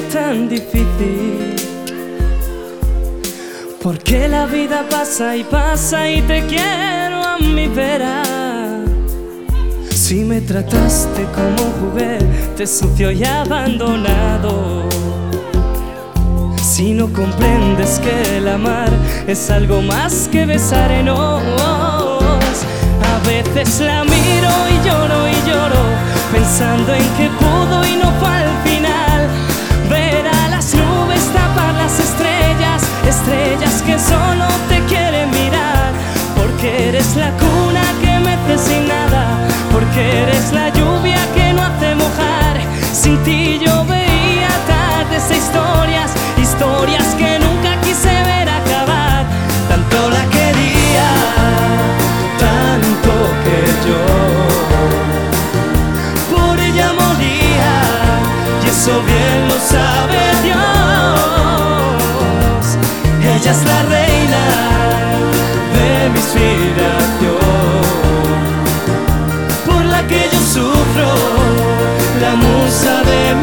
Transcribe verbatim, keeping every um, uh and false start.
tan difícil? Porque la vida pasa y pasa y te quiero a mi vera. Si me trataste como juguete sucio y abandonado, si no comprendes que el amar es algo más que besar en ojos. A veces la miro y lloro y lloro, pensando en que pudo y no fue al final. Ver a las nubes tapar las estrellas, estrellas que solo te quieren mirar. Porque eres la cuna que mece sin nada, porque eres la lluvia que no hace mojar. Sin ti yo veía tardes e historias, historias que nunca quise ver acabar. Tanto la quería, tanto que yo por ella moría, y eso bien lo sabe Dios. Ella es la reina de mi inspiración, por la que yo sufro, la musa de